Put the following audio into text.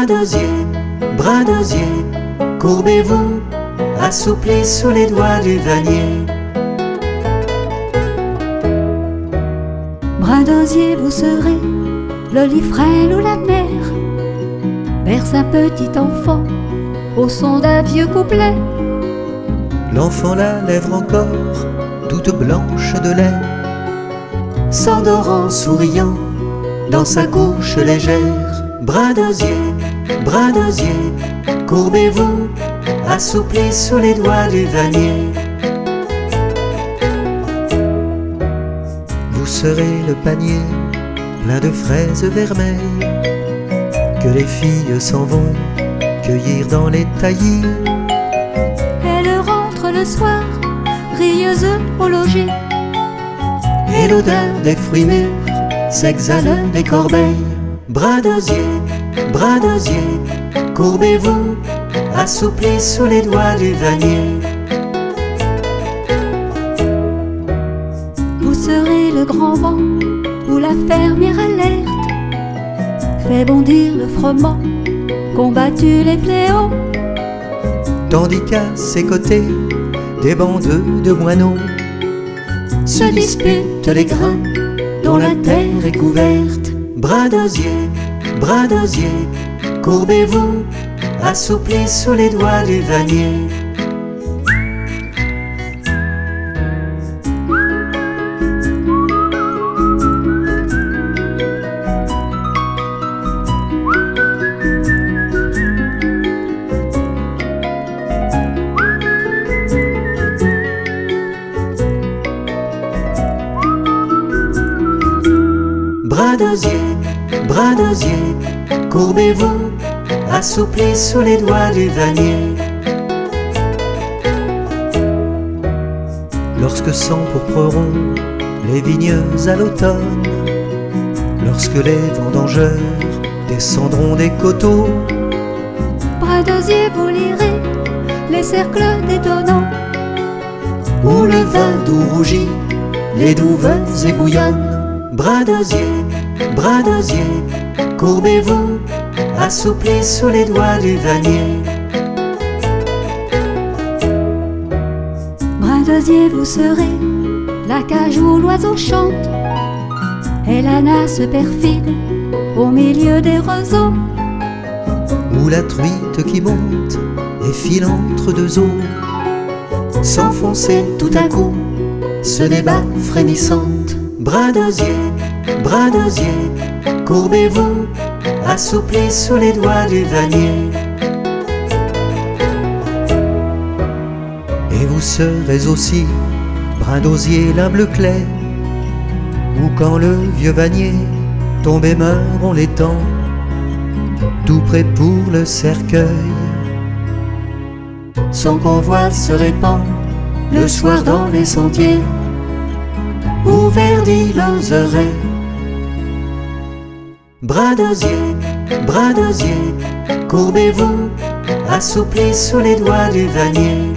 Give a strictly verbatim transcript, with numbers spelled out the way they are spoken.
Bras d'osier, bras d'osier, courbez-vous, assouplis sous les doigts du vannier. Bras d'osier, vous serez l'olifrêne ou la mer, berce un petit enfant au son d'un vieux couplet. L'enfant la lèvre encore, toute blanche de lait, s'endorant souriant dans sa couche légère. Bras d'osier, bras d'osier, courbez-vous, assouplis sous les doigts du vannier. Vous serez le panier plein de fraises vermeilles que les filles s'en vont cueillir dans les taillis. Elle rentre le soir, rieuse au logis, Et l'odeur des fruits mûrs s'exhale des corbeilles. Bras d'osier, bras d'osier, courbez-vous, assouplis sous les doigts du vannier. vous serez le grand vent où la fermière alerte fait bondir le froment, combattu les fléaux. Tandis qu'à ses côtés, des bandes de moineaux se disputent les grains dont la terre est couverte. Bras d'osier, bras d'osier, courbez-vous, assouplis sous les doigts du vannier. Bras d'osier, bras d'osier, courbez-vous, assouplis sous les doigts du vannier. Lorsque s'empourpreront les vignes à l'automne, lorsque les vendangeurs descendront des coteaux, Bras d'osier, vous lirez les cercles détonnants où le vin doux rougit, les douves ébouillonnent. Bras d'osier, bras d'osier, courbez-vous, assouplis sous les doigts du vannier. Bras d'osier, vous serez la cage où l'oiseau chante et la nasse perfide au milieu des roseaux, Où la truite qui monte et file entre deux eaux s'enfoncer tout à coup se débat frémissante. Bras d'osier, bras d'osier, courbez-vous, assouplis sous les doigts du vannier. Et vous serez aussi bras d'osier l'humble clair, où quand le vieux vannier tombe et meurt on l'étend, tout prêt pour le cercueil. Son convoi se répand le soir dans les sentiers où verdit l'oseraie. Bras d'osier, bras d'osier, courbez-vous, assouplis sous les doigts du vannier.